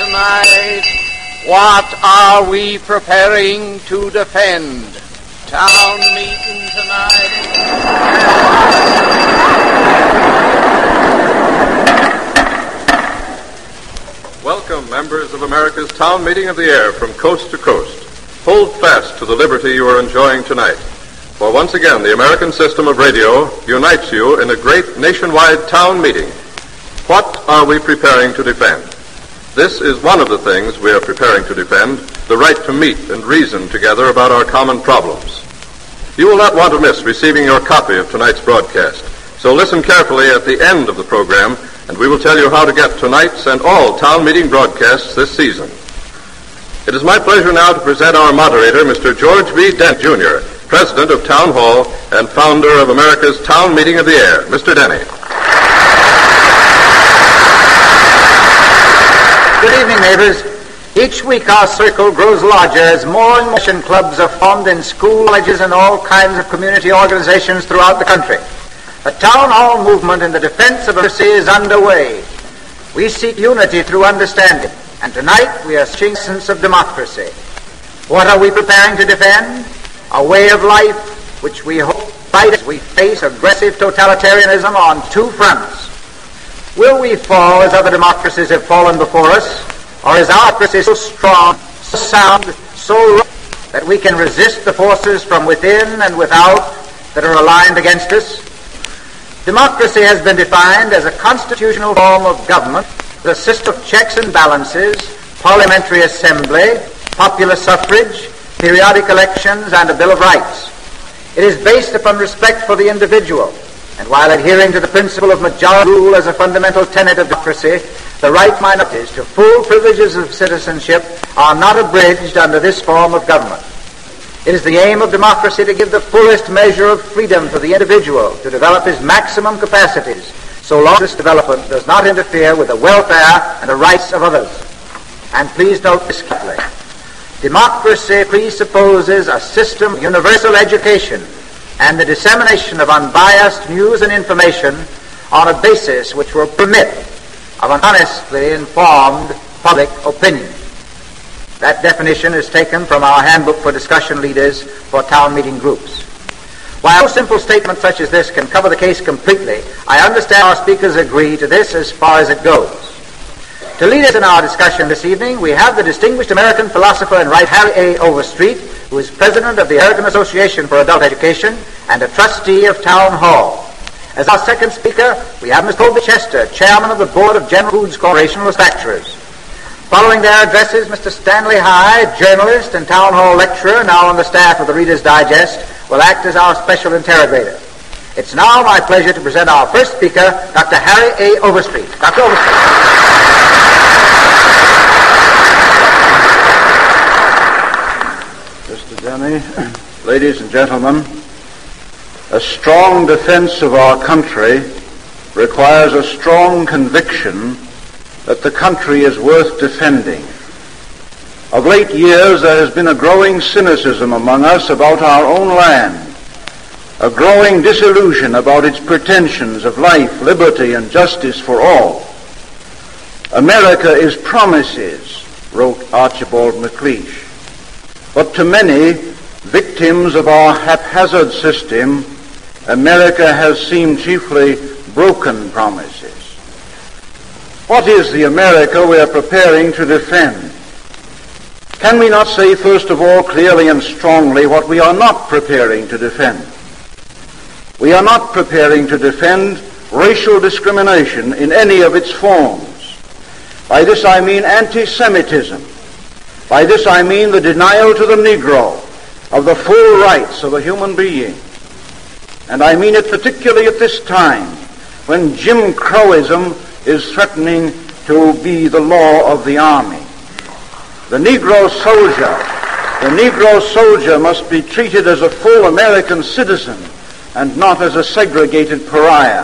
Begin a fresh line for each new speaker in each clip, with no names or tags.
tonight. What are we preparing to defend? Town meeting tonight.
Welcome, members of America's Town Meeting of the Air from coast to coast. Hold fast to the liberty you are enjoying tonight. For once again, the American system of radio unites you in a great nationwide town meeting. What are we preparing to defend? This is one of the things we are preparing to defend, the right to meet and reason together about our common problems. You will not want to miss receiving your copy of tonight's broadcast, so listen carefully at the end of the program, and we will tell you how to get tonight's and all town meeting broadcasts this season. It is my pleasure now to present our moderator, Mr. George B. Dent, Jr., President of Town Hall and founder of America's Town Meeting of the Air. Mr. Denny.
Good evening, neighbors. Each week our circle grows larger as more and more mission clubs are formed in school, colleges, and all kinds of community organizations throughout the country. The town hall movement in the defense of democracy is underway. We seek unity through understanding, and tonight we are seeking the essence of democracy. What are we preparing to defend? A way of life which we hope fight as we face aggressive totalitarianism on two fronts. Will we fall as other democracies have fallen before us, or is our democracy so strong, so sound, so right that we can resist the forces from within and without that are aligned against us? Democracy has been defined as a constitutional form of government with a system of checks and balances, parliamentary assembly, popular suffrage, periodic elections, and a Bill of Rights. It is based upon respect for the individual, and while adhering to the principle of majority rule as a fundamental tenet of democracy, the right minorities to full privileges of citizenship are not abridged under this form of government. It is the aim of democracy to give the fullest measure of freedom to the individual to develop his maximum capacities, so long as this development does not interfere with the welfare and the rights of others. And please note this carefully. Democracy presupposes a system of universal education and the dissemination of unbiased news and information on a basis which will permit of an honestly informed public opinion. That definition is taken from our handbook for discussion leaders for town meeting groups. While no simple statement such as this can cover the case completely, I understand our speakers agree to this as far as it goes. To lead us in our discussion this evening, we have the distinguished American philosopher and writer Harry A. Overstreet, who is president of the American Association for Adult Education and a trustee of Town Hall. As our second speaker, we have Mr. Colby Chester, chairman of the Board of General Foods Corporation Manufacturers. Following their addresses, Mr. Stanley High, journalist and Town Hall lecturer, now on the staff of the Reader's Digest, will act as our special interrogator. It's now my pleasure to present our first speaker, Dr. Harry A. Overstreet. Dr. Overstreet.
Mr. Denny, ladies and gentlemen, a strong defense of our country requires a strong conviction that the country is worth defending. Of late years, there has been a growing cynicism among us about our own land, a growing disillusion about its pretensions of life, liberty, and justice for all. America is promises, wrote Archibald MacLeish. But to many, victims of our haphazard system, America has seemed chiefly broken promises. What is the America we are preparing to defend? Can we not say, first of all, clearly and strongly what we are not preparing to defend? We are not preparing to defend racial discrimination in any of its forms. By this I mean anti-Semitism. By this I mean the denial to the Negro of the full rights of a human being. And I mean it particularly at this time when Jim Crowism is threatening to be the law of the army. The Negro soldier must be treated as a full American citizen and not as a segregated pariah.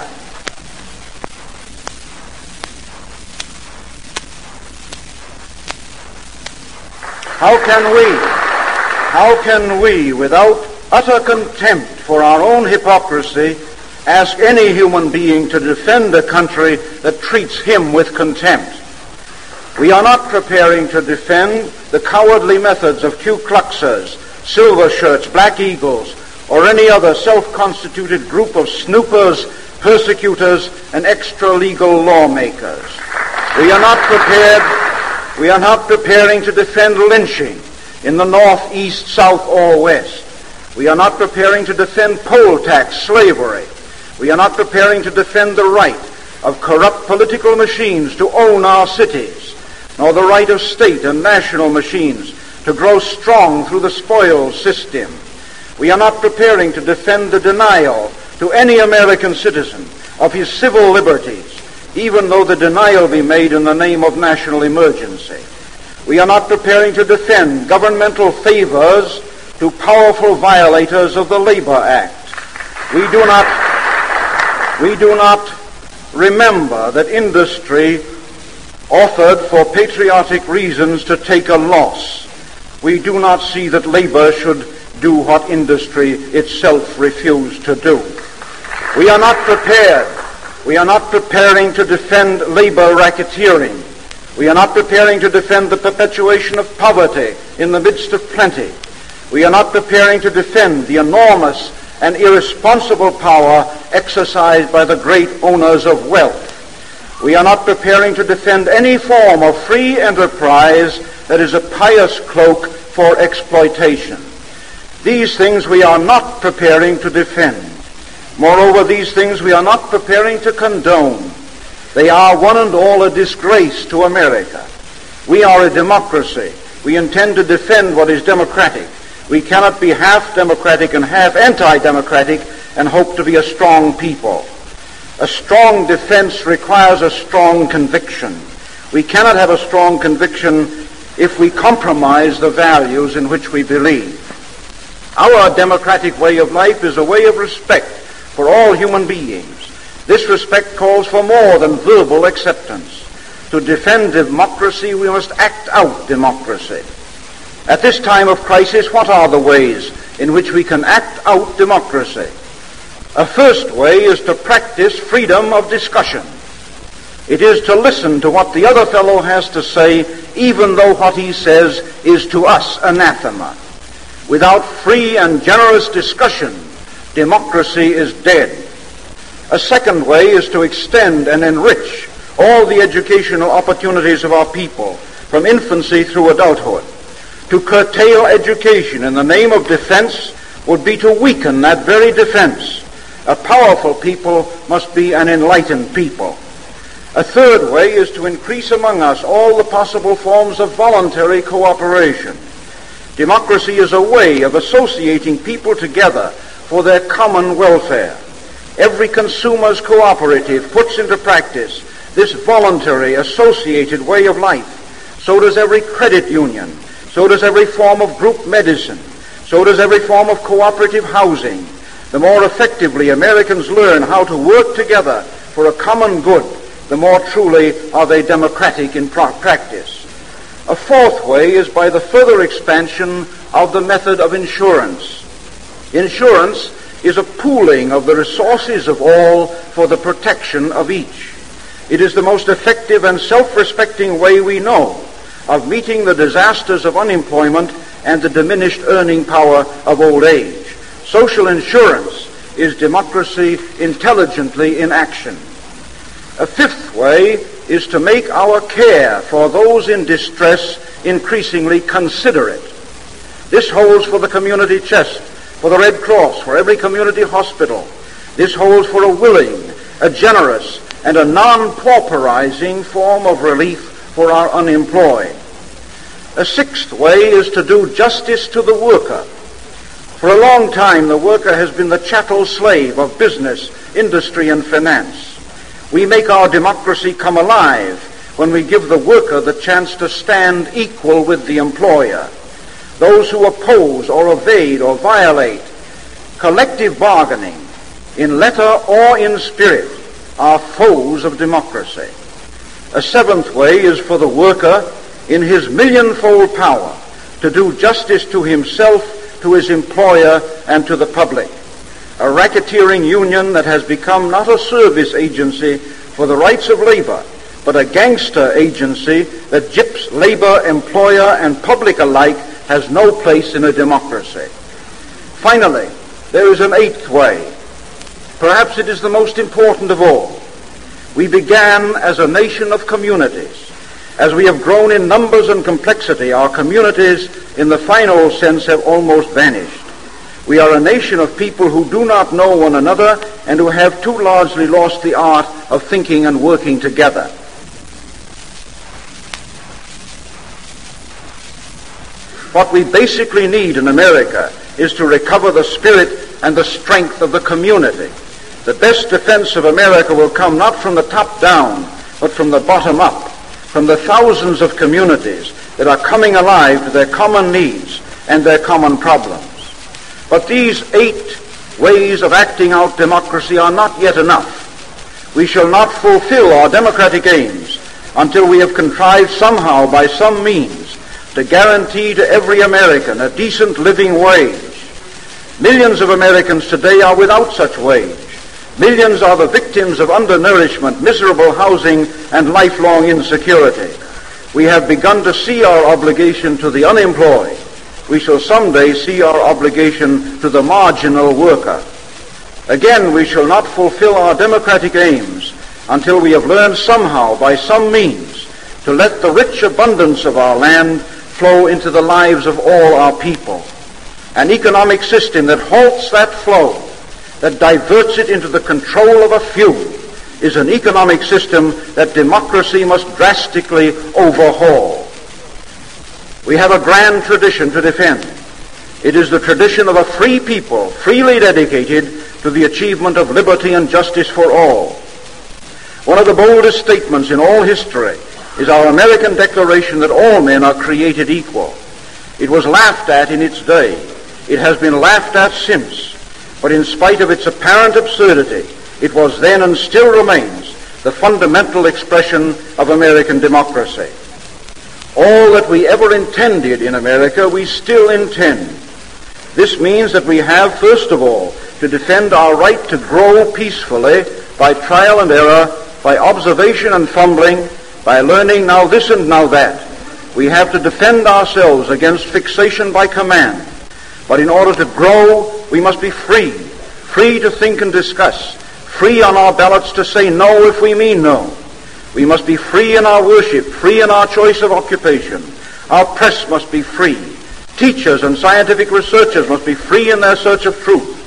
How can we, without utter contempt for our own hypocrisy, ask any human being to defend a country that treats him with contempt? We are not preparing to defend the cowardly methods of Ku Kluxers, Silver Shirts, Black Eagles, or any other self-constituted group of snoopers, persecutors, and extra-legal lawmakers. We are not preparing to defend lynching in the north, east, south, or west. We are not preparing to defend poll tax, slavery. We are not preparing to defend the right of corrupt political machines to own our cities, nor the right of state and national machines to grow strong through the spoils system. We are not preparing to defend the denial to any American citizen of his civil liberties, even though the denial be made in the name of national emergency. We are not preparing to defend governmental favors to powerful violators of the Labor Act. We do not remember that industry offered for patriotic reasons to take a loss. We do not see that labor should do what industry itself refused to do. We are not preparing to defend labor racketeering. We are not preparing to defend the perpetuation of poverty in the midst of plenty. We are not preparing to defend the enormous and irresponsible power exercised by the great owners of wealth. We are not preparing to defend any form of free enterprise that is a pious cloak for exploitation. These things we are not preparing to defend. Moreover, these things we are not preparing to condone. They are one and all a disgrace to America. We are a democracy. We intend to defend what is democratic. We cannot be half democratic and half anti-democratic and hope to be a strong people. A strong defense requires a strong conviction. We cannot have a strong conviction if we compromise the values in which we believe. Our democratic way of life is a way of respect for all human beings. This respect calls for more than verbal acceptance. To defend democracy, we must act out democracy. At this time of crisis, what are the ways in which we can act out democracy? A first way is to practice freedom of discussion. It is to listen to what the other fellow has to say, even though what he says is to us anathema. Without free and generous discussion, democracy is dead. A second way is to extend and enrich all the educational opportunities of our people, from infancy through adulthood. To curtail education in the name of defense would be to weaken that very defense. A powerful people must be an enlightened people. A third way is to increase among us all the possible forms of voluntary cooperation. Democracy is a way of associating people together for their common welfare. Every consumer's cooperative puts into practice this voluntary associated way of life. So does every credit union. So does every form of group medicine. So does every form of cooperative housing. The more effectively Americans learn how to work together for a common good, the more truly are they democratic in practice. A fourth way is by the further expansion of the method of insurance. Insurance is a pooling of the resources of all for the protection of each. It is the most effective and self-respecting way we know of meeting the disasters of unemployment and the diminished earning power of old age. Social insurance is democracy intelligently in action. A fifth way is to make our care for those in distress increasingly considerate. This holds for the community chest, for the Red Cross, for every community hospital. This holds for a willing, a generous, and a non-pauperizing form of relief for our unemployed. A sixth way is to do justice to the worker. For a long time, the worker has been the chattel slave of business, industry, and finance. We make our democracy come alive when we give the worker the chance to stand equal with the employer. Those who oppose or evade or violate collective bargaining in letter or in spirit are foes of democracy. A seventh way is for the worker in his millionfold power to do justice to himself, to his employer, and to the public. A racketeering union that has become not a service agency for the rights of labor, but a gangster agency that gyps labor, employer, and public alike has no place in a democracy. Finally, there is an eighth way. Perhaps it is the most important of all. We began as a nation of communities. As we have grown in numbers and complexity, our communities, in the final sense, have almost vanished. We are a nation of people who do not know one another and who have too largely lost the art of thinking and working together. What we basically need in America is to recover the spirit and the strength of the community. The best defense of America will come not from the top down, but from the bottom up, from the thousands of communities that are coming alive to their common needs and their common problems. But these 8 ways of acting out democracy are not yet enough. We shall not fulfill our democratic aims until we have contrived somehow, by some means, to guarantee to every American a decent living wage. Millions of Americans today are without such wage. Millions are the victims of undernourishment, miserable housing, and lifelong insecurity. We have begun to see our obligation to the unemployed. We shall someday see our obligation to the marginal worker. Again, we shall not fulfill our democratic aims until we have learned somehow, by some means, to let the rich abundance of our land flow into the lives of all our people. An economic system that halts that flow, that diverts it into the control of a few, is an economic system that democracy must drastically overhaul. We have a grand tradition to defend. It is the tradition of a free people, freely dedicated to the achievement of liberty and justice for all. One of the boldest statements in all history is our American Declaration that all men are created equal. It was laughed at in its day. It has been laughed at since. But in spite of its apparent absurdity, it was then and still remains the fundamental expression of American democracy. All that we ever intended in America, we still intend. This means that we have, first of all, to defend our right to grow peacefully by trial and error, by observation and fumbling, by learning now this and now that. We have to defend ourselves against fixation by command. But in order to grow, we must be free to think and discuss, free on our ballots to say no if we mean no. We must be free in our worship, free in our choice of occupation. Our press must be free. Teachers and scientific researchers must be free in their search of truth.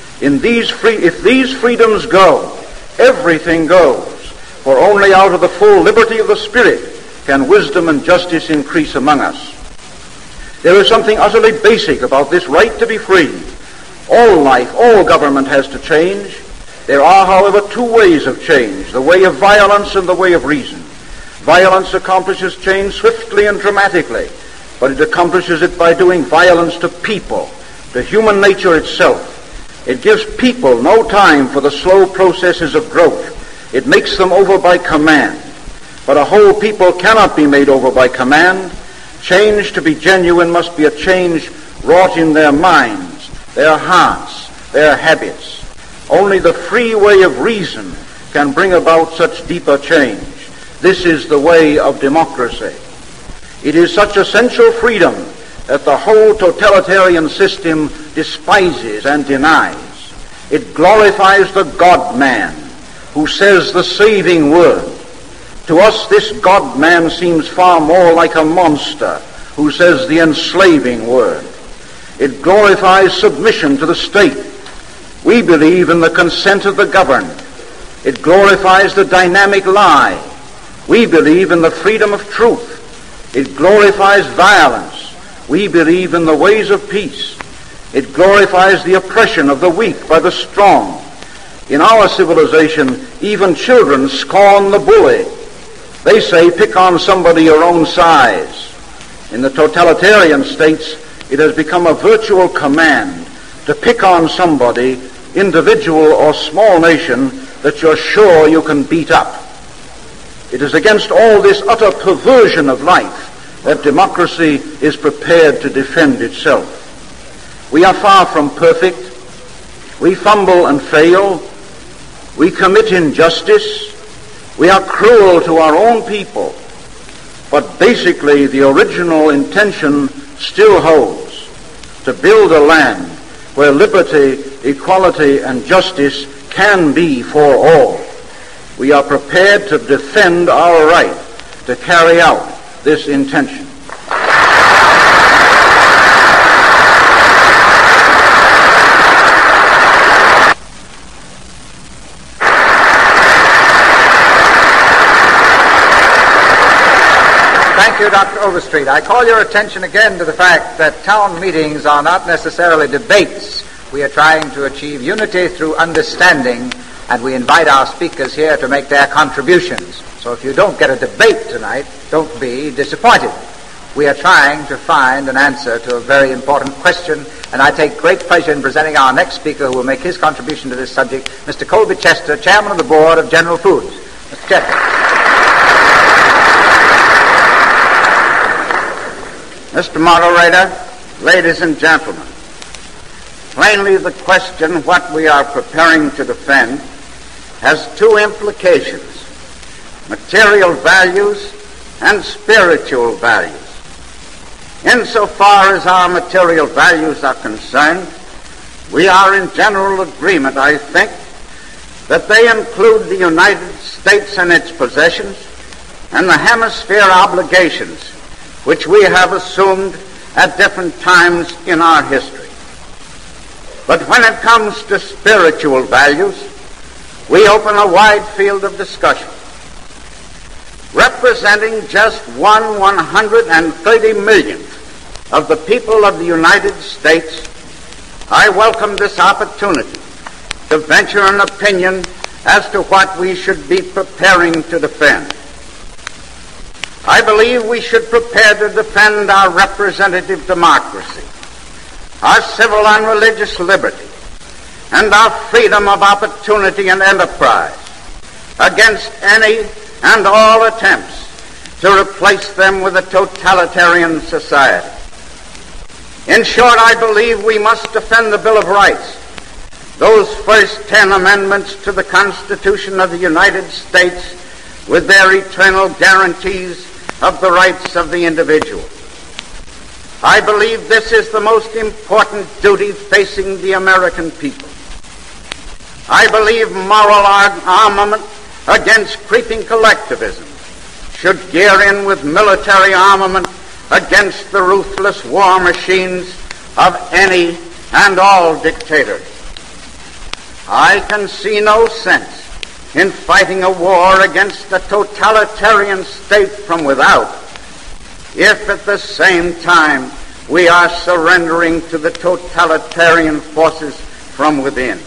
If these freedoms go, everything goes. For only out of the full liberty of the Spirit can wisdom and justice increase among us. There is something utterly basic about this right to be free. All life, all government has to change. There are, however, 2 ways of change, the way of violence and the way of reason. Violence accomplishes change swiftly and dramatically, but it accomplishes it by doing violence to people, to human nature itself. It gives people no time for the slow processes of growth. It makes them over by command. But a whole people cannot be made over by command. Change, to be genuine, must be a change wrought in their minds, their hearts, their habits. Only the free way of reason can bring about such deeper change. This is the way of democracy. It is such essential freedom that the whole totalitarian system despises and denies. It glorifies the God-man who says the saving word. To us, this God-man seems far more like a monster who says the enslaving word. It glorifies submission to the state. We believe in the consent of the governed. It glorifies the dynamic lie. We believe in the freedom of truth. It glorifies violence. We believe in the ways of peace. It glorifies the oppression of the weak by the strong. In our civilization, even children scorn the bully. They say, pick on somebody your own size. In the totalitarian states, it has become a virtual command to pick on somebody, individual or small nation, that you're sure you can beat up. It is against all this utter perversion of life that democracy is prepared to defend itself. We are far from perfect. We fumble and fail. We commit injustice. We are cruel to our own people, but basically the original intention still holds: to build a land where liberty, equality, and justice can be for all. We are prepared to defend our right to carry out this intention.
Thank you, Dr. Overstreet. I call your attention again to the fact that town meetings are not necessarily debates. We are trying to achieve unity through understanding, and we invite our speakers here to make their contributions. So if you don't get a debate tonight, don't be disappointed. We are trying to find an answer to a very important question, and I take great pleasure in presenting our next speaker who will make his contribution to this subject, Mr. Colby Chester, Chairman of the Board of General Foods. Mr. Chester.
Mr. Moderator, ladies and gentlemen, plainly the question what we are preparing to defend has two implications: material values and spiritual values. Insofar as our material values are concerned, we are in general agreement, I think, that they include the United States and its possessions and the hemisphere obligations which we have assumed at different times in our history. But when it comes to spiritual values, we open a wide field of discussion. Representing just 1/130 millionth of the people of the United States, I welcome this opportunity to venture an opinion as to what we should be preparing to defend. I believe we should prepare to defend our representative democracy, our civil and religious liberty, and our freedom of opportunity and enterprise against any and all attempts to replace them with a totalitarian society. In short, I believe we must defend the Bill of Rights, those first 10 amendments to the Constitution of the United States, with their eternal guarantees of the rights of the individual. I believe this is the most important duty facing the American people. I believe moral armament against creeping collectivism should gear in with military armament against the ruthless war machines of any and all dictators. I can see no sense in fighting a war against a totalitarian state from without, if at the same time we are surrendering to the totalitarian forces from within.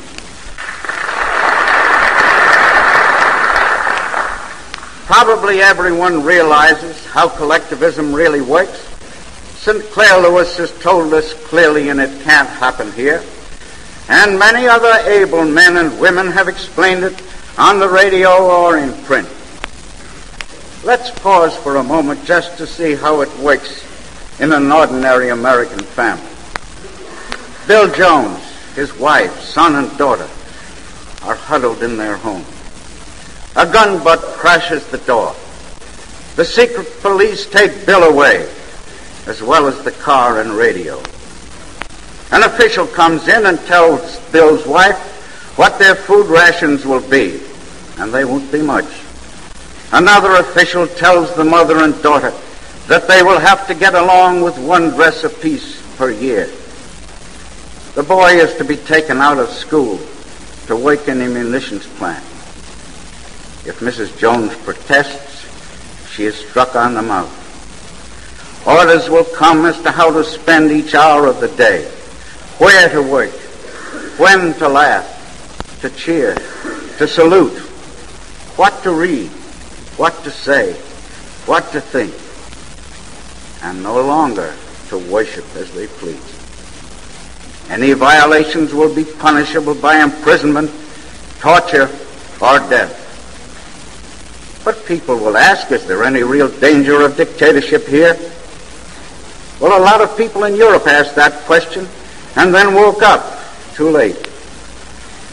Probably everyone realizes how collectivism really works. Sinclair Lewis has told us clearly, and it can't happen here. And many other able men and women have explained it on the radio or in print. Let's pause for a moment just to see how it works in an ordinary American family. Bill Jones, his wife, son, and daughter are huddled in their home. A gun butt crashes the door. The secret police take Bill away, as well as the car and radio. An official comes in and tells Bill's wife what their food rations will be, and they won't be much. Another official tells the mother and daughter that they will have to get along with one dress apiece per year. The boy is to be taken out of school to work in a munitions plant. If Mrs. Jones protests, she is struck on the mouth. Orders will come as to how to spend each hour of the day, where to work, when to laugh, to cheer, to salute, what to read, what to say, what to think, and no longer to worship as they please. Any violations will be punishable by imprisonment, torture, or death. But people will ask, is there any real danger of dictatorship here? Well, a lot of people in Europe asked that question and then woke up too late.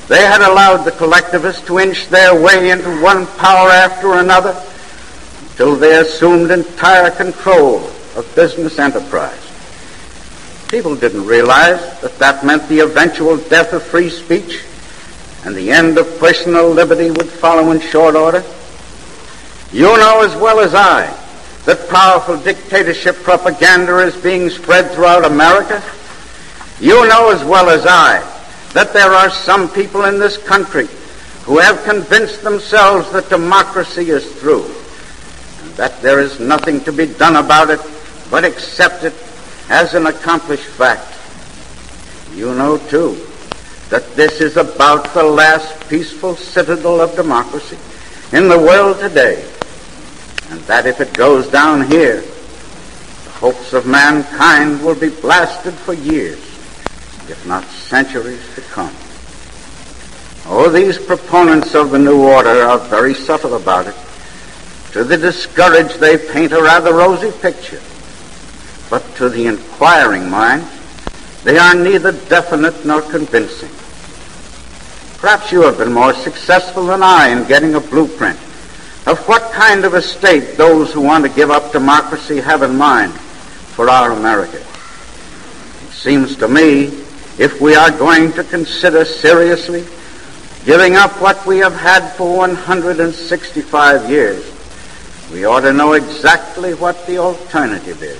They had allowed the collectivists to inch their way into one power after another until they assumed entire control of business enterprise. People didn't realize that that meant the eventual death of free speech and the end of personal liberty would follow in short order. You know as well as I that powerful dictatorship propaganda is being spread throughout America. You know as well as I that there are some people in this country who have convinced themselves that democracy is through, and that there is nothing to be done about it but accept it as an accomplished fact. You know, too, that this is about the last peaceful citadel of democracy in the world today, and that if it goes down here, the hopes of mankind will be blasted for years, if not centuries to come. Oh, these proponents of the new order are very subtle about it. To the discouraged, they paint a rather rosy picture. But to the inquiring mind, they are neither definite nor convincing. Perhaps you have been more successful than I in getting a blueprint of what kind of a state those who want to give up democracy have in mind for our America. It seems to me, if we are going to consider seriously giving up what we have had for 165 years, we ought to know exactly what the alternative is.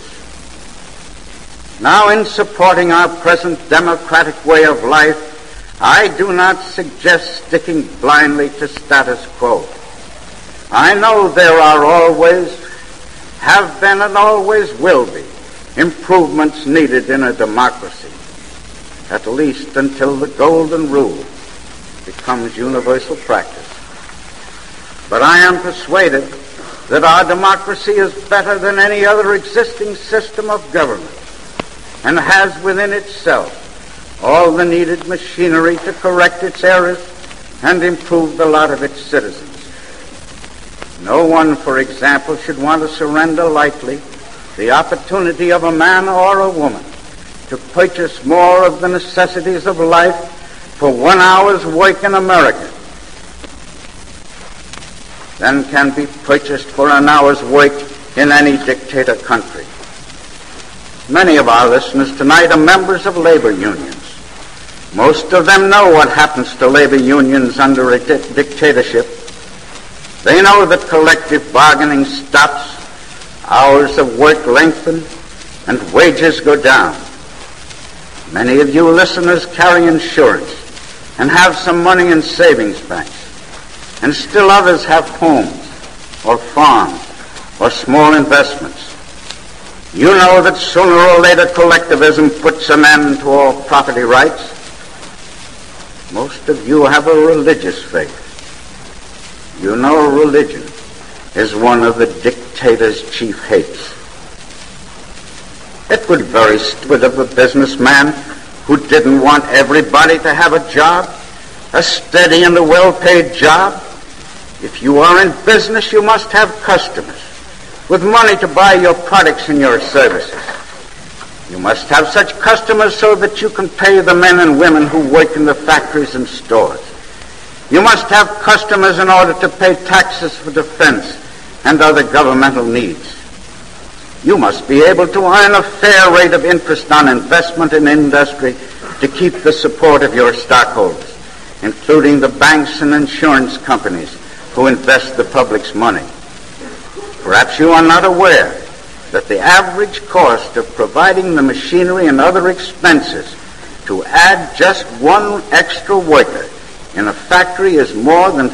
Now, in supporting our present democratic way of life, I do not suggest sticking blindly to status quo. I know there are always, have been and always will be, improvements needed in a democracy, at least until the golden rule becomes universal practice. But I am persuaded that our democracy is better than any other existing system of government, and has within itself all the needed machinery to correct its errors and improve the lot of its citizens. No one, for example, should want to surrender lightly the opportunity of a man or a woman to purchase more of the necessities of life for 1 hour's work in America than can be purchased for an hour's work in any dictator country. Many of our listeners tonight are members of labor unions. Most of them know what happens to labor unions under a dictatorship. They know that collective bargaining stops, hours of work lengthen, and wages go down. Many of you listeners carry insurance and have some money in savings banks, and still others have homes or farms or small investments. You know that sooner or later collectivism puts an end to all property rights. Most of you have a religious faith. You know religion is one of the dictator's chief hates. It would be very stupid of a businessman who didn't want everybody to have a job, a steady and a well-paid job. If you are in business, you must have customers with money to buy your products and your services. You must have such customers so that you can pay the men and women who work in the factories and stores. You must have customers in order to pay taxes for defense and other governmental needs. You must be able to earn a fair rate of interest on investment in industry to keep the support of your stockholders, including the banks and insurance companies who invest the public's money. Perhaps you are not aware that the average cost of providing the machinery and other expenses to add just one extra worker in a factory is more than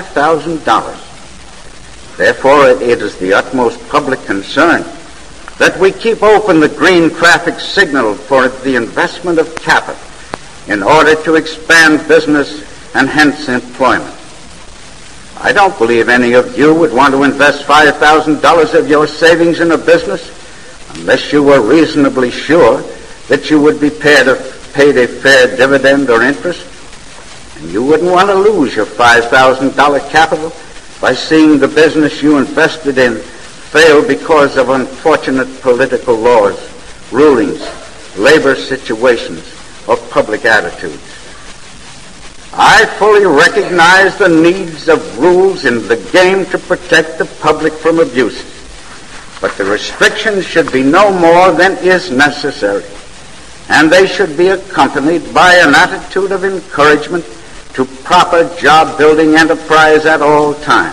$5,000. Therefore, it is the utmost public concern that we keep open the green traffic signal for the investment of capital in order to expand business and hence employment. I don't believe any of you would want to invest $5,000 of your savings in a business unless you were reasonably sure that you would be paid a fair dividend or interest. And you wouldn't want to lose your $5,000 capital by seeing the business you invested in fail because of unfortunate political laws, rulings, labor situations, or public attitudes. I fully recognize the needs of rules in the game to protect the public from abuses, but the restrictions should be no more than is necessary, and they should be accompanied by an attitude of encouragement to proper job-building enterprise at all times.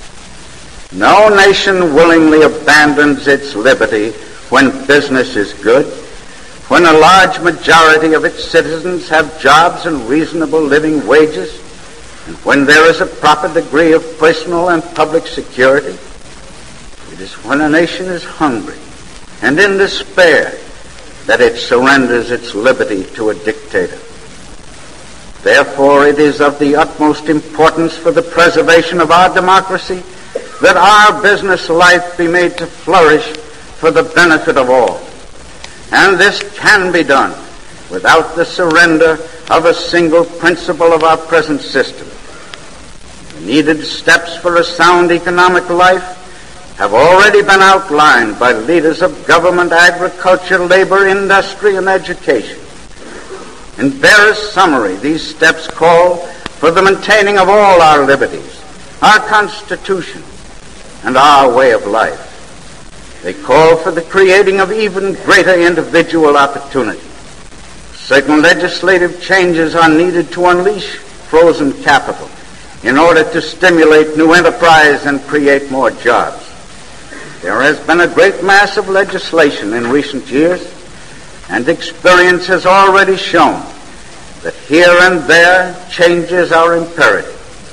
No nation willingly abandons its liberty when business is good, when a large majority of its citizens have jobs and reasonable living wages, and when there is a proper degree of personal and public security. It is when a nation is hungry and in despair that it surrenders its liberty to a dictator. Therefore, it is of the utmost importance for the preservation of our democracy that our business life be made to flourish for the benefit of all. And this can be done without the surrender of a single principle of our present system. The needed steps for a sound economic life have already been outlined by leaders of government, agriculture, labor, industry, and education. In barest summary, these steps call for the maintaining of all our liberties, our Constitution, and our way of life. They call for the creating of even greater individual opportunity. Certain legislative changes are needed to unleash frozen capital in order to stimulate new enterprise and create more jobs. There has been a great mass of legislation in recent years, and experience has already shown that here and there changes are imperative.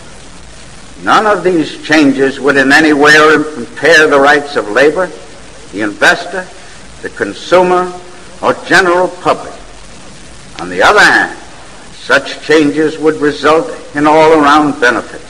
None of these changes would in any way impair the rights of labor, the investor, the consumer, or general public. On the other hand, such changes would result in all-around benefits.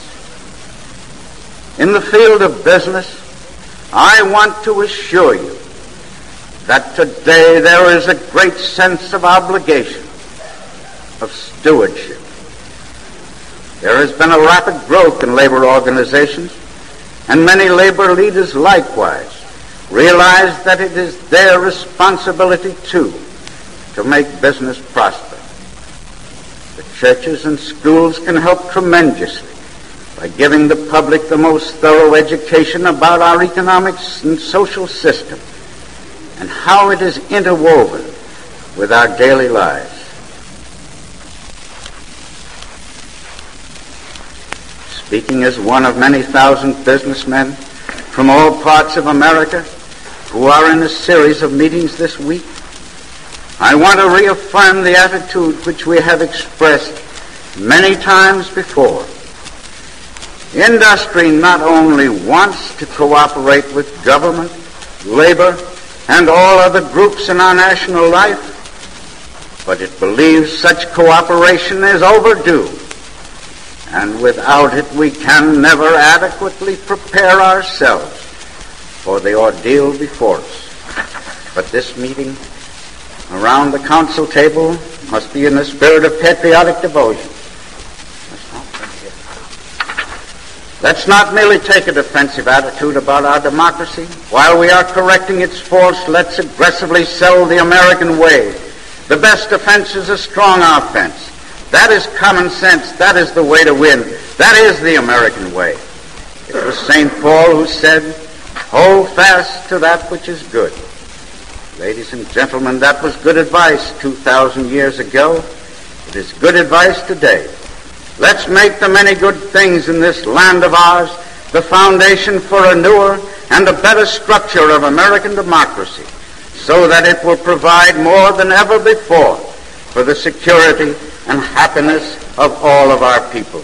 In the field of business, I want to assure you that today there is a great sense of obligation, of stewardship. There has been a rapid growth in labor organizations, and many labor leaders likewise realize that it is their responsibility, too, to make business prosper. The churches and schools can help tremendously by giving the public the most thorough education about our economic and social system and how it is interwoven with our daily lives. Speaking as one of many thousand businessmen from all parts of America who are in a series of meetings this week, I want to reaffirm the attitude which we have expressed many times before. Industry not only wants to cooperate with government, labor, and all other groups in our national life, but it believes such cooperation is overdue, and without it we can never adequately prepare ourselves for the ordeal before us. But this meeting around the council table must be in the spirit of patriotic devotion. Let's not merely take a defensive attitude about our democracy. While we are correcting its faults, let's aggressively sell the American way. The best defense is a strong offense. That is common sense. That is the way to win. That is the American way. It was St. Paul who said, "Hold fast to that which is good." Ladies and gentlemen, that was good advice 2,000 years ago. It is good advice today. Let's make the many good things in this land of ours the foundation for a newer and a better structure of American democracy, so that it will provide more than ever before for the security and happiness of all of our people.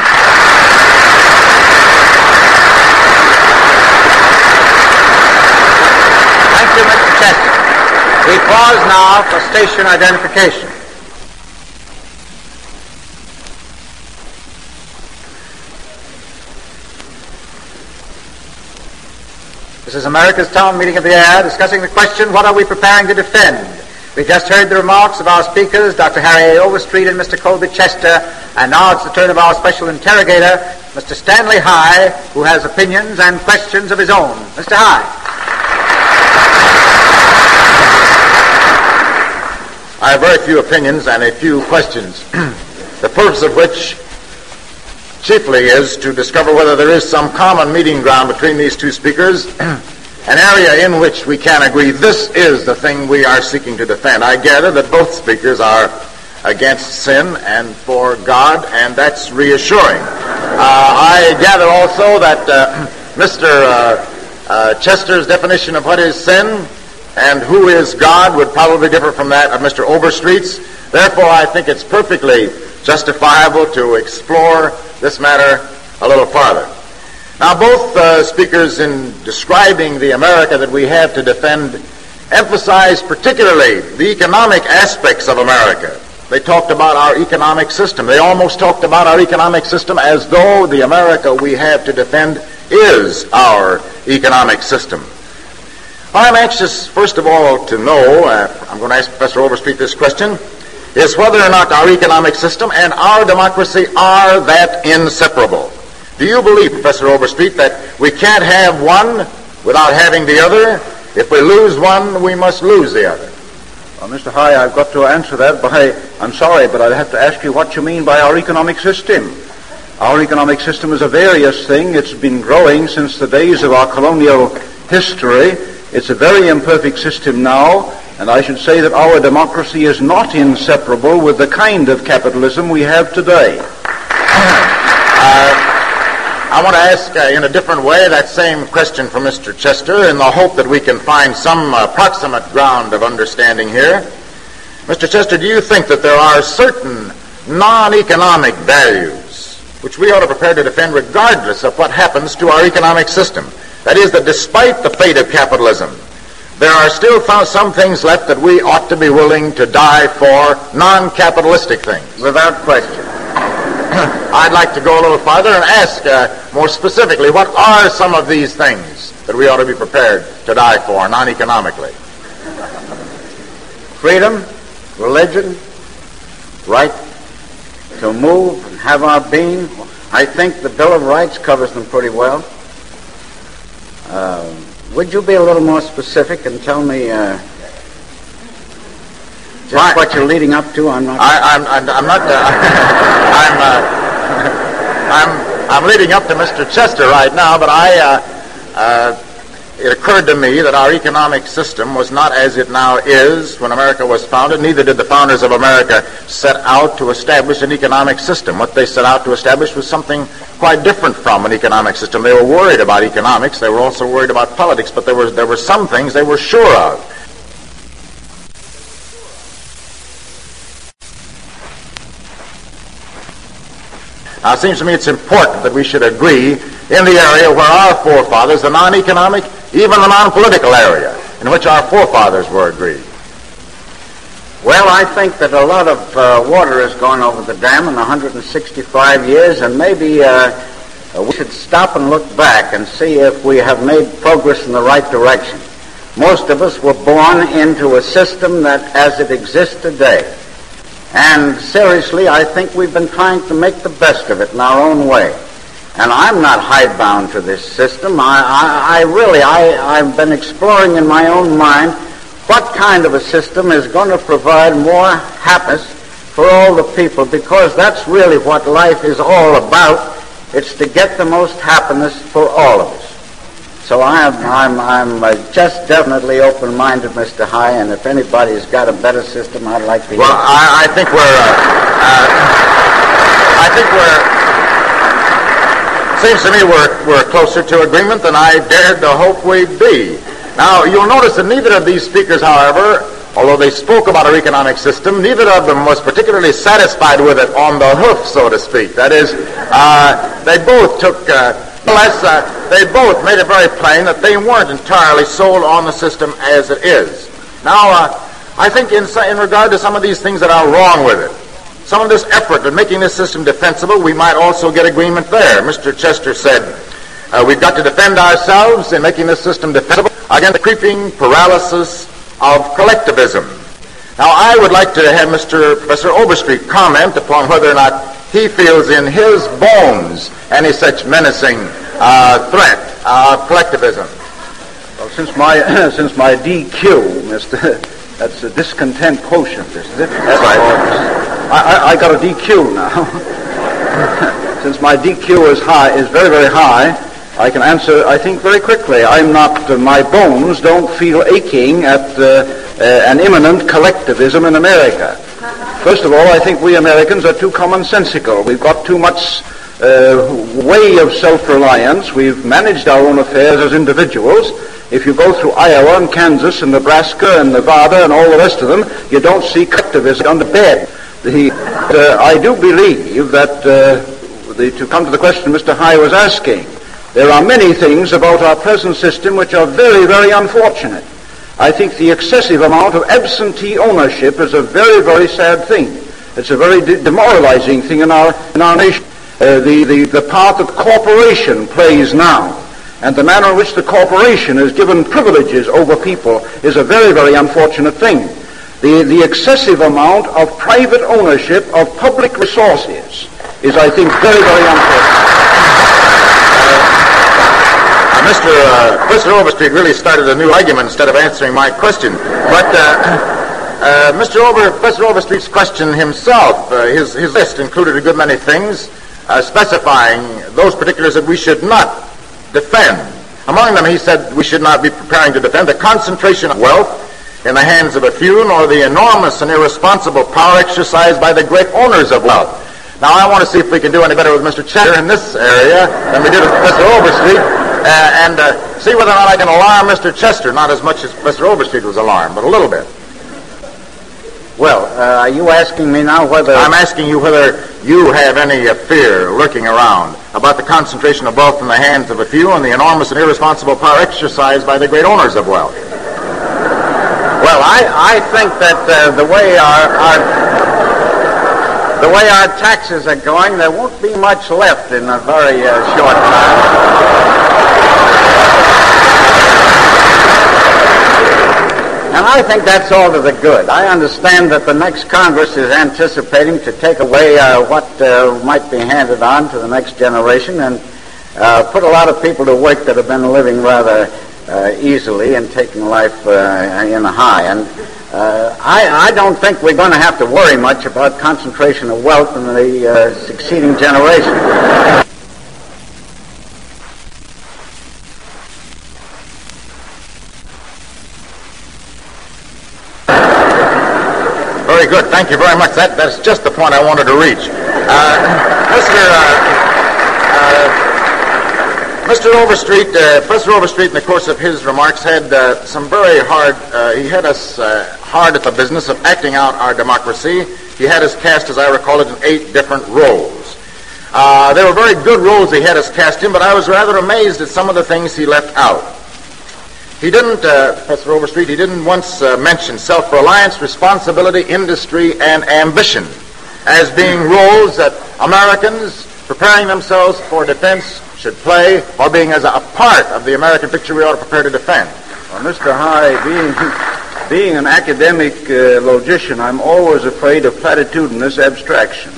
Thank you, Mr. Chester. We pause now for station identification. This is America's Town Meeting of the Air, discussing the question, what are we preparing to defend? We just heard the remarks of our speakers, Dr. Harry A. Overstreet and Mr. Colby Chester, and now it's the turn of our special interrogator, Mr. Stanley High, who has opinions and questions of his own. Mr. High.
I have very few opinions and a few questions. the purpose of which chiefly is to discover whether there is some common meeting ground between these two speakers, an area in which we can agree this is the thing we are seeking to defend. I gather that both speakers are against sin and for God, and that's reassuring. I gather also that Mr. Chester's definition of what is sin and who is God would probably differ from that of Mr. Overstreet's. Therefore, I think it's perfectly justifiable to explore this matter a little farther. Now, both speakers, in describing the America that we have to defend, emphasized particularly the economic aspects of America. They talked about our economic system. They almost talked about our economic system as though the America we have to defend is our economic system. I'm anxious, first of all, to know, I'm going to ask Professor Overstreet this question, is whether or not our economic system and our democracy are that inseparable. Do you believe, Professor Overstreet, that we can't have one without having the other? If we lose one, we must lose the other.
Well, Mr. High, I've got to answer that by, I'm sorry, but I'd have to ask you what you mean by our economic system. Our economic system is a various thing. It's been growing since the days of our colonial history. It's a very imperfect system now, and I should say that our democracy is not inseparable with the kind of capitalism we have today.
I want to ask in a different way that same question for Mr. Chester in the hope that we can find some approximate ground of understanding here. Mr. Chester, do you think that there are certain non-economic values which we ought to prepare to defend regardless of what happens to our economic system? That is, that despite the fate of capitalism, there are still some things left that we ought to be willing to die for, non-capitalistic things.
Without question.
I'd like to go a little farther and ask more specifically, what are some of these things that we ought to be prepared to die for, non-economically?
Freedom, religion, right to move and have our being. I think the Bill of Rights covers them pretty well. Would you be a little more specific and tell me just what you're leading up to? I'm
leading up to Mr. Chester right now, but it occurred to me that our economic system was not as it now is when America was founded. Neither did the founders of America set out to establish an economic system. What they set out to establish was something quite different from an economic system. They were worried about economics. They were also worried about politics, but there were some things they were sure of. Now, it seems to me it's important that we should agree in the area where our forefathers, the non-economic, even the non-political area, in which our forefathers were agreed.
Well, I think that a lot of water has gone over the dam in 165 years, and maybe we should stop and look back and see if we have made progress in the right direction. Most of us were born into a system that, as it exists today, and seriously, I think we've been trying to make the best of it in our own way. And I'm not hidebound to this system. I've been exploring in my own mind what kind of a system is going to provide more happiness for all the people, because that's really what life is all about. It's to get the most happiness for all of us. So I'm just definitely open-minded, Mr. High, and if anybody's got a better system, I'd like to hear.
Well, I think seems to me we're closer to agreement than I dared to hope we'd be. Now, you'll notice that neither of these speakers, however, although they spoke about our economic system, neither of them was particularly satisfied with it on the hoof, so to speak. That is, they both took... they both made it very plain that they weren't entirely sold on the system as it is. Now, I think in regard to some of these things that are wrong with it, some of this effort at making this system defensible, we might also get agreement there. Mr. Chester said, we've got to defend ourselves in making this system defensible against the creeping paralysis of collectivism. Now, I would like to have Professor Overstreet comment upon whether or not he feels in his bones any such menacing threat of collectivism.
Well, since my DQ, Mr. That's a discontent quotient, isn't it?
That's right.
I got a DQ now. Since my DQ is very, very high, I can answer, I think, very quickly. My bones don't feel aching at an imminent collectivism in America. First of all, I think we Americans are too commonsensical. We've got too much way of self-reliance. We've managed our own affairs as individuals. If you go through Iowa and Kansas and Nebraska and Nevada and all the rest of them, you don't see collectivism under bed. I do believe that, to come to the question Mr. High was asking, there are many things about our present system which are very, very unfortunate. I think the excessive amount of absentee ownership is a very, very sad thing. It's a very demoralizing thing in our nation. The part that corporation plays now, and the manner in which the corporation is given privileges over people, is a very, very unfortunate thing. The excessive amount of private ownership of public resources is, I think, very, very unfortunate.
Mr. Overstreet really started a new argument instead of answering my question. But Mr. Overstreet's question himself, his list included a good many things, specifying those particulars that we should not defend. Among them, he said we should not be preparing to defend the concentration of wealth in the hands of a few, nor the enormous and irresponsible power exercised by the great owners of wealth. Now, I want to see if we can do any better with Mr. Chester in this area than we did with Mr. Overstreet, and see whether or not I can alarm Mr. Chester, not as much as Mr. Overstreet was alarmed, but a little bit.
Well, are you asking me now whether...
I'm asking you whether you have any fear lurking around about the concentration of wealth in the hands of a few and the enormous and irresponsible power exercised by the great owners of wealth.
Well, I think that the way our taxes are going, there won't be much left in a very short time. And I think that's all to the good. I understand that the next Congress is anticipating to take away what might be handed on to the next generation and put a lot of people to work that have been living rather easily and taking life in a high. And I don't think we're going to have to worry much about concentration of wealth in the succeeding generation.
Very good. Thank you very much. That's just the point I wanted to reach. Mr. Overstreet, Professor Overstreet, in the course of his remarks, had some very hard, he had us hard at the business of acting out our democracy. He had us cast, as I recall it, in 8 different roles. They were very good roles he had us cast in, but I was rather amazed at some of the things he left out. He didn't, Professor Overstreet, he didn't once mention self-reliance, responsibility, industry, and ambition as being roles that Americans preparing themselves for defense should play, or being as a part of the American picture we ought to prepare to defend.
Well, Mr. High, being an academic logician, I'm always afraid of platitudinous abstractions.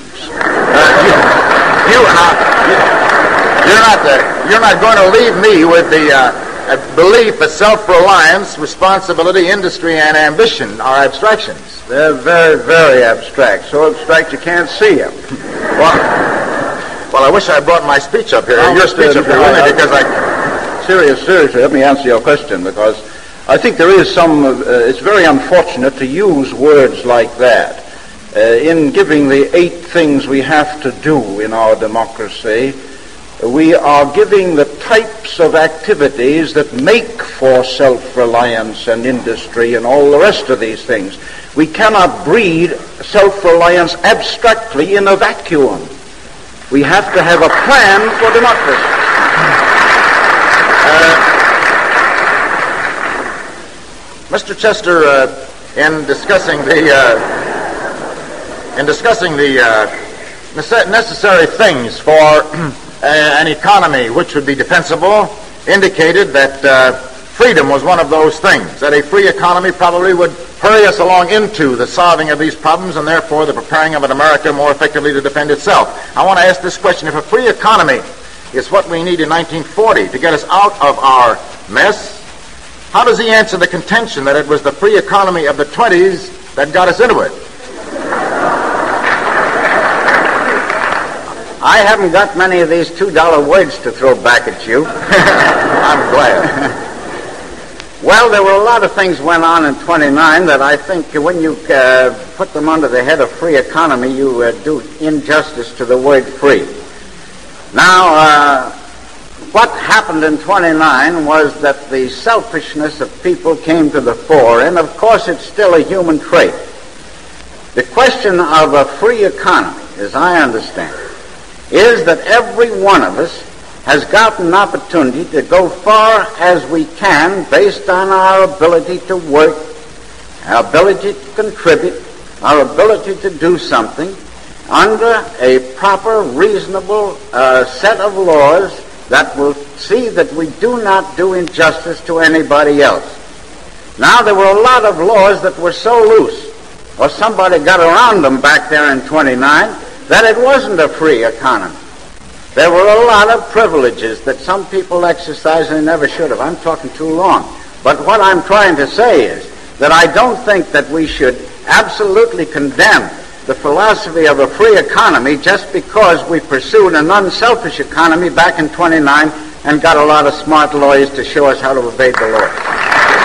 You're not going to leave me with the belief that self-reliance, responsibility, industry, and ambition are abstractions.
They're very, very abstract. So abstract you can't see them.
Well, I wish I brought my speech up here. Your speech up here, only because
Seriously, let me answer your question, because I think there is it's very unfortunate to use words like that. In giving the 8 things we have to do in our democracy, we are giving the types of activities that make for self-reliance and industry and all the rest of these things. We cannot breed self-reliance abstractly in a vacuum. We have to have a plan for democracy.
Mr. Chester, in discussing the necessary things for an economy which would be defensible, indicated that freedom was one of those things, that a free economy probably would hurry us along into the solving of these problems and therefore the preparing of an America more effectively to defend itself. I want to ask this question. If a free economy is what we need in 1940 to get us out of our mess, how does he answer the contention that it was the free economy of the 20s that got us into it?
I haven't got many of these $2 words to throw back at you.
I'm glad.
Well, there were a lot of things went on in 29 that I think when you put them under the head of free economy, you do injustice to the word free. Now, what happened in 29 was that the selfishness of people came to the fore, and of course it's still a human trait. The question of a free economy, as I understand it, is that every one of us has got an opportunity to go far as we can based on our ability to work, our ability to contribute, our ability to do something under a proper, reasonable set of laws that will see that we do not do injustice to anybody else. Now, there were a lot of laws that were so loose, or somebody got around them back there in 29, that it wasn't a free economy. There were a lot of privileges that some people exercised and never should have. I'm talking too long. But what I'm trying to say is that I don't think that we should absolutely condemn the philosophy of a free economy just because we pursued an unselfish economy back in 29 and got a lot of smart lawyers to show us how to evade the law.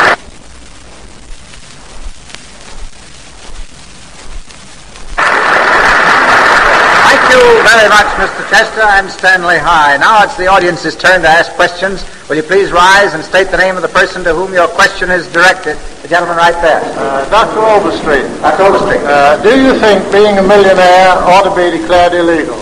Thank you very much, Mr. Chester and Stanley High. Now it's the audience's turn to ask questions. Will you please rise and state the name of the person to whom your question is directed? The gentleman right there.
Dr. Overstreet.
Dr. Overstreet.
Do you think being a millionaire ought to be declared illegal?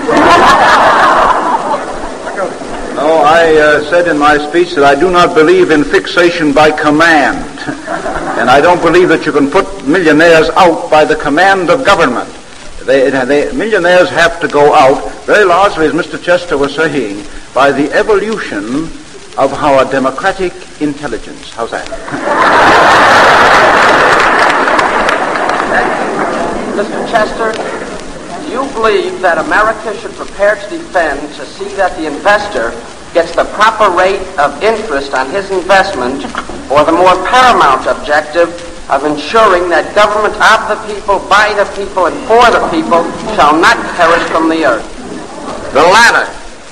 No, I said in my speech that I do not believe in fixation by command. And I don't believe that you can put millionaires out by the command of government. Millionaires have to go out very largely, as Mr. Chester was saying, by the evolution of our democratic intelligence. How's that?
Mr. Chester, do you believe that America should prepare to defend to see that the investor gets the proper rate of interest on his investment, or the more paramount objective of ensuring that government of the people, by the people, and for the people shall not perish from the earth?
The latter.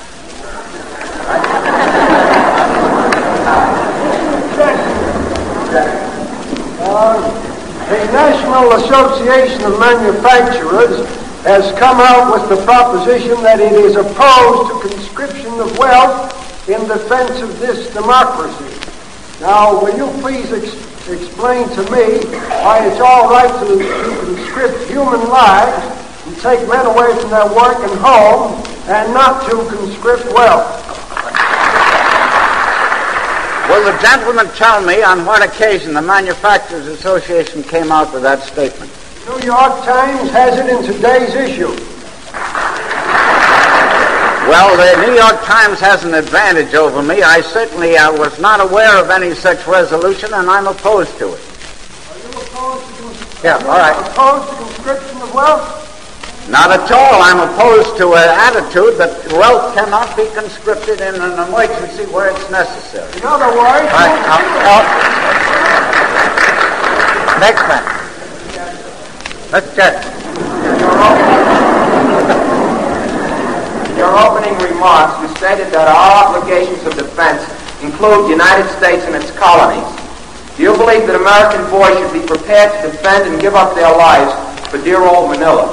The National Association of Manufacturers has come out with the proposition that it is opposed to conscription of wealth in defense of this democracy. Now, will you please explain to me why it's all right to conscript human lives and take men away from their work and home, and not to conscript wealth?
Will the gentleman tell me on what occasion the Manufacturers Association came out with that statement?
New York Times has it in today's issue.
Well, the New York Times has an advantage over me. I certainly was not aware of any such resolution, and I'm opposed to it.
Are you opposed to
opposed
to conscription of wealth?
Not at all. I'm opposed to an attitude that wealth cannot be conscripted in an emergency where it's necessary.
In other words...
Next man. Let's check.
In your opening remarks, you stated that our obligations of defense include the United States and its colonies. Do you believe that American boys should be prepared to defend and give up their lives for dear old Manila?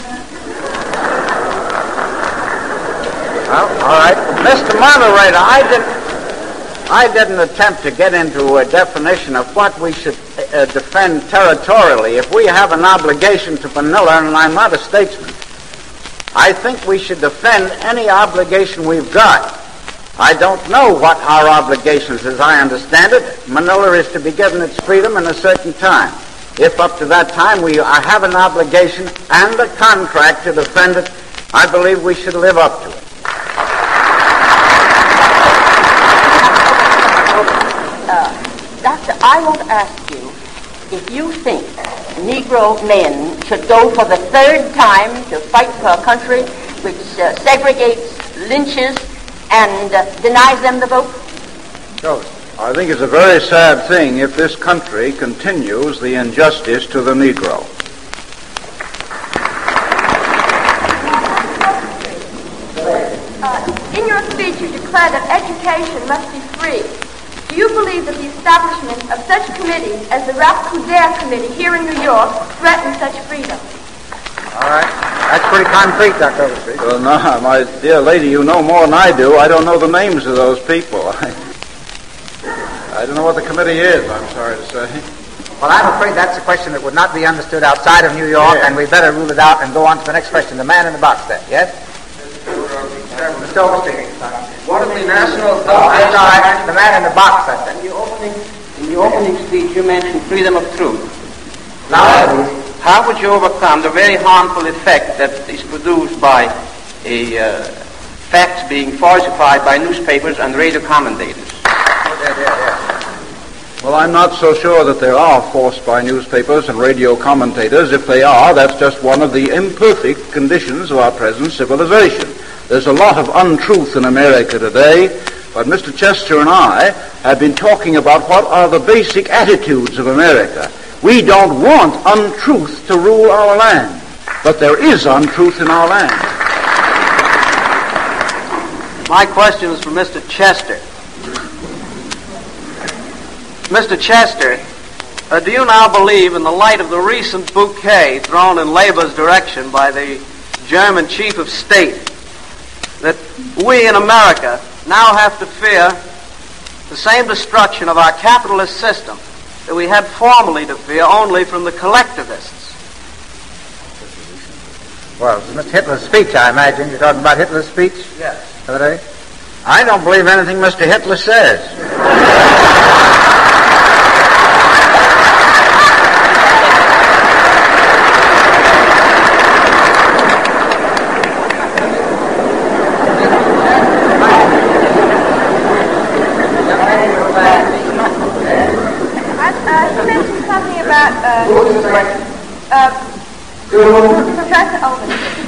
Well, all right. Mr. Moderator, I didn't attempt to get into a definition of what we should defend territorially. If we have an obligation to Manila, and I'm not a statesman, I think we should defend any obligation we've got. I don't know what our obligations, as I understand it. Manila is to be given its freedom in a certain time. If up to that time we have an obligation and a contract to defend it, I believe we should live up to it.
Doctor, I want to ask you if you think Negro men should go for the third time to fight for a country which segregates, lynches, and denies them the vote?
Sure. I think it's a very sad thing if this country continues the injustice to the Negro.
declare that education must be free, do you believe that the establishment of such committees as the Ralph Couder Committee here in New York threatens such freedom?
All right. That's pretty concrete, Dr. Overstreet.
Well, no, my dear lady, you know more than I do. I don't know the names of those people. I don't know what the committee is, I'm sorry to say.
Well, I'm afraid that's a question that would not be understood outside of New York, and we better rule it out and go on to the next question. The man in the box there, yes? Mr. Overstreet.
What is the national...
The man in the box, I said.
In the opening speech, you mentioned freedom of truth.
Now,
how would you overcome the very harmful effect that is produced by facts being falsified by newspapers and radio commentators?
Well, I'm not so sure that they are forced by newspapers and radio commentators. If they are, that's just one of the imperfect conditions of our present civilization. There's a lot of untruth in America today, but Mr. Chester and I have been talking about what are the basic attitudes of America. We don't want untruth to rule our land, but there is untruth in our land.
My question is for Mr. Chester. Mr. Chester, do you now believe, in the light of the recent bouquet thrown in Labour's direction by the German chief of state, that we in America now have to fear the same destruction of our capitalist system that we had formerly to fear only from the collectivists?
well, it was Mr. Hitler's speech, I imagine. You're talking about Hitler's speech?
Yes.
Today?
I don't believe anything Mr. Hitler says.
You mentioned something about Professor Overstreet.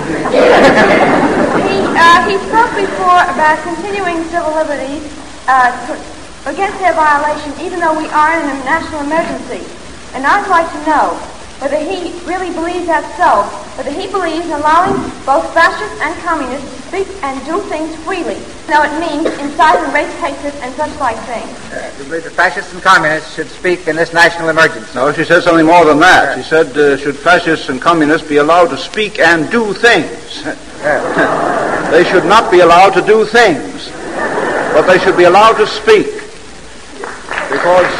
He spoke before about continuing civil liberties against their violation, even though we are in a national emergency. And I'd like to know whether he really believes that so, whether he believes in allowing both fascists and communists to speak and do things freely, though it means inciting race hatred and such like things.
You believe the fascists and communists should speak in this national emergency?
No, she said something more than that. She said, should fascists and communists be allowed to speak and do things? They should not be allowed to do things, but they should be allowed to speak. Because,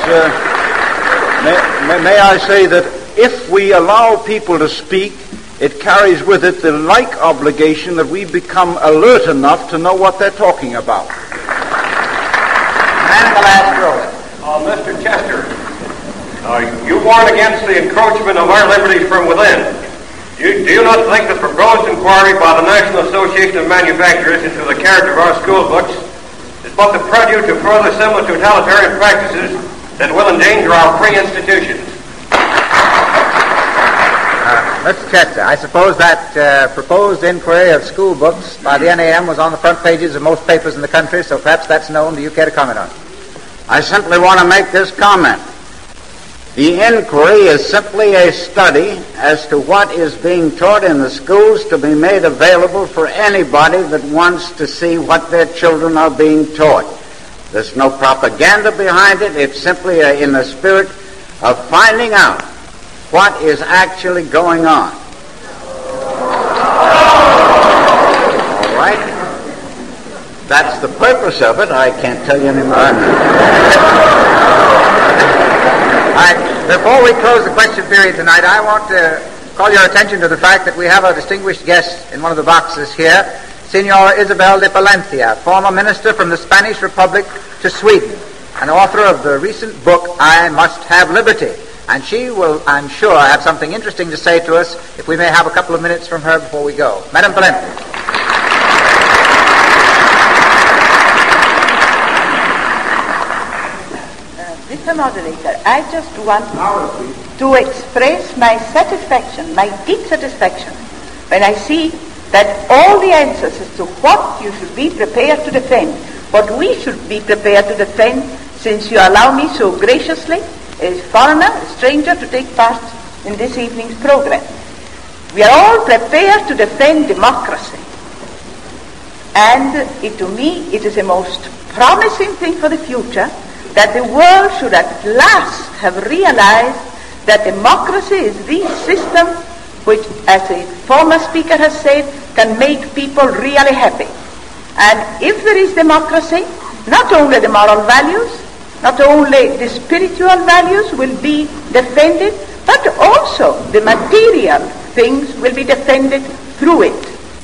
may I say that if we allow people to speak, it carries with it the like obligation that we become alert enough to know what they're talking about.
Man in the last row.
Mr. Chester, you warn against the encroachment of our liberties from within. Do you not think the proposed inquiry by the National Association of Manufacturers into the character of our school books is but the prelude to further similar totalitarian practices that will endanger our free institutions?
Mr. Chester, I suppose that proposed inquiry of school books by the NAM was on the front pages of most papers in the country, so perhaps that's known. Do you care to comment on it?
I simply want to make this comment. The inquiry is simply a study as to what is being taught in the schools to be made available for anybody that wants to see what their children are being taught. There's no propaganda behind it. It's simply in the spirit of finding out what is actually going on. All right? That's the purpose of it. I can't tell you any more.
All right. Before we close the question period tonight, I want to call your attention to the fact that we have a distinguished guest in one of the boxes here, Senor Isabel de Palencia, former minister from the Spanish Republic to Sweden, and author of the recent book, I Must Have Liberty. And she will, I'm sure, have something interesting to say to us if we may have a couple of minutes from her before we go. Madam Palencia.
Mr. Moderator, I just want to express my satisfaction, my deep satisfaction, when I see that all the answers as to what you should be prepared to defend, what we should be prepared to defend, since you allow me so graciously, a foreigner, a stranger, to take part in this evening's program. We are all prepared to defend democracy. And to me, it is a most promising thing for the future that the world should at last have realized that democracy is the system which, as a former speaker has said, can make people really happy. And if there is democracy, not only the moral values, not only the spiritual values will be defended, but also the material things will be defended through it.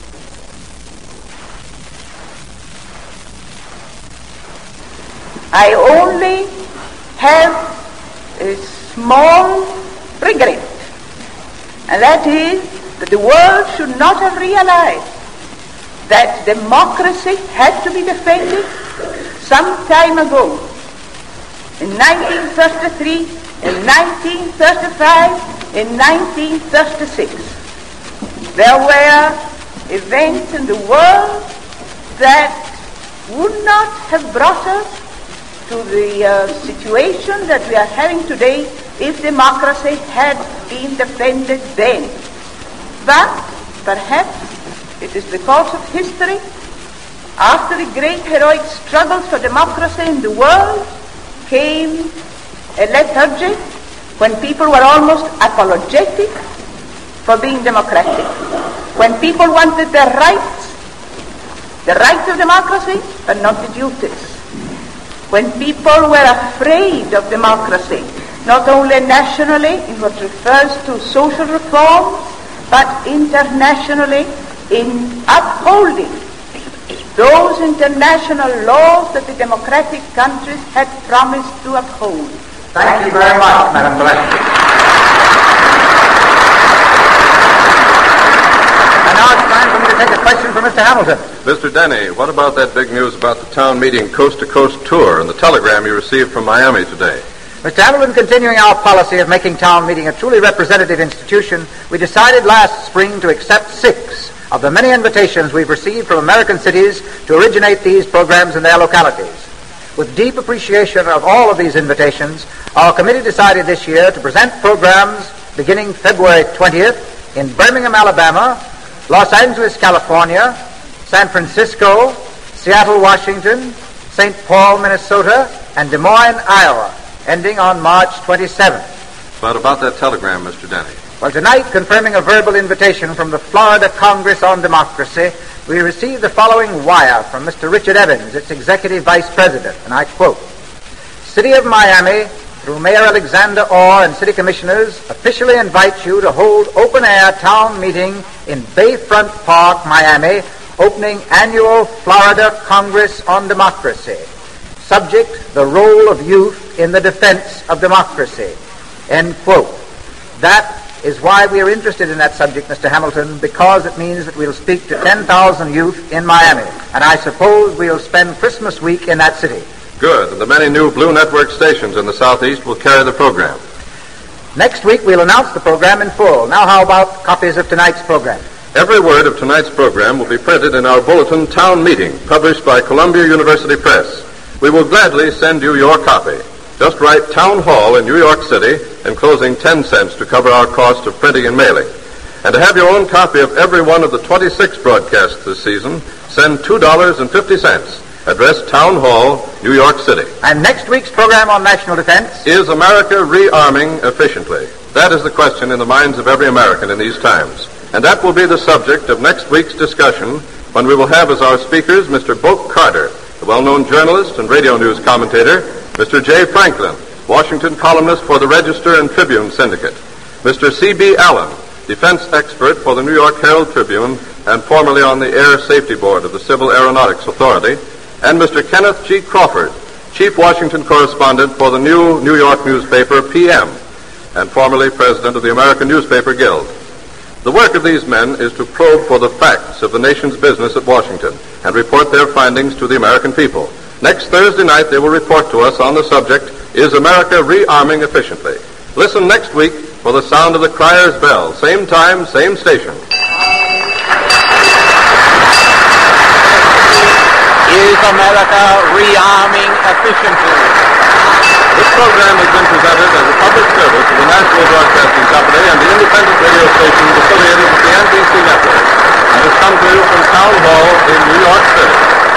I only have a small regret, and that is that the world should not have realized that democracy had to be defended some time ago, in 1933, in 1935, in 1936. There were events in the world that would not have brought us to the situation that we are having today if democracy had been defended then. But perhaps it is because of history. After the great heroic struggles for democracy in the world came a lethargy when people were almost apologetic for being democratic, when people wanted their rights, the rights of democracy, but not the duties. When people were afraid of democracy, not only nationally in what refers to social reform, but internationally in upholding those international laws that the democratic countries had promised to uphold.
Thank you very much, Madam Director. And now it's time for me to take a question from Mr. Hamilton.
Mr. Denny, what about that big news about the town meeting coast-to-coast tour and the telegram you received from Miami today?
Mr. Hamilton, continuing our policy of making town meeting a truly representative institution, we decided last spring to accept 6 of the many invitations we've received from American cities to originate these programs in their localities. With deep appreciation of all of these invitations, our committee decided this year to present programs beginning February 20th in Birmingham, Alabama, Los Angeles, California, San Francisco, Seattle, Washington, St. Paul, Minnesota, and Des Moines, Iowa, ending on March 27th.
But about that telegram, Mr. Denny.
Well, tonight, confirming a verbal invitation from the Florida Congress on Democracy, we received the following wire from Mr. Richard Evans, its Executive Vice President, and I quote, "City of Miami, through Mayor Alexander Orr and City Commissioners, officially invites you to hold open-air town meeting in Bayfront Park, Miami, opening annual Florida Congress on Democracy. Subject, the role of youth in the defense of democracy." End quote. That is why we are interested in that subject, Mr. Hamilton, because it means that we'll speak to 10,000 youth in Miami, and I suppose we'll spend Christmas week in that city.
Good, and the many new Blue Network stations in the Southeast will carry the program.
Next week we'll announce the program in full. Now how about copies of tonight's program?
Every word of tonight's program will be printed in our bulletin Town Meeting, published by Columbia University Press. We will gladly send you your copy. Just write Town Hall in New York City, enclosing 10 cents to cover our cost of printing and mailing. And to have your own copy of every one of the 26 broadcasts this season, send $2.50. Address Town Hall, New York City.
And next week's program on national defense?
Is America rearming efficiently? That is the question in the minds of every American in these times. And that will be the subject of next week's discussion, when we will have as our speakers Mr. Boak Carter, the well-known journalist and radio news commentator, Mr. Jay Franklin, Washington columnist for the Register and Tribune Syndicate, Mr. C.B. Allen, defense expert for the New York Herald Tribune and formerly on the Air Safety Board of the Civil Aeronautics Authority, and Mr. Kenneth G. Crawford, chief Washington correspondent for the new New York newspaper PM, and formerly president of the American Newspaper Guild. The work of these men is to probe for the facts of the nation's business at Washington and report their findings to the American people. Next Thursday night, they will report to us on the subject, Is America Rearming Efficiently? Listen next week for the sound of the Crier's Bell. Same time, same station.
Is America rearming efficiently?
This program has been presented as a public service of the National Broadcasting Company and the independent radio stations affiliated with the NBC network, and has come to you from Town Hall in New York City.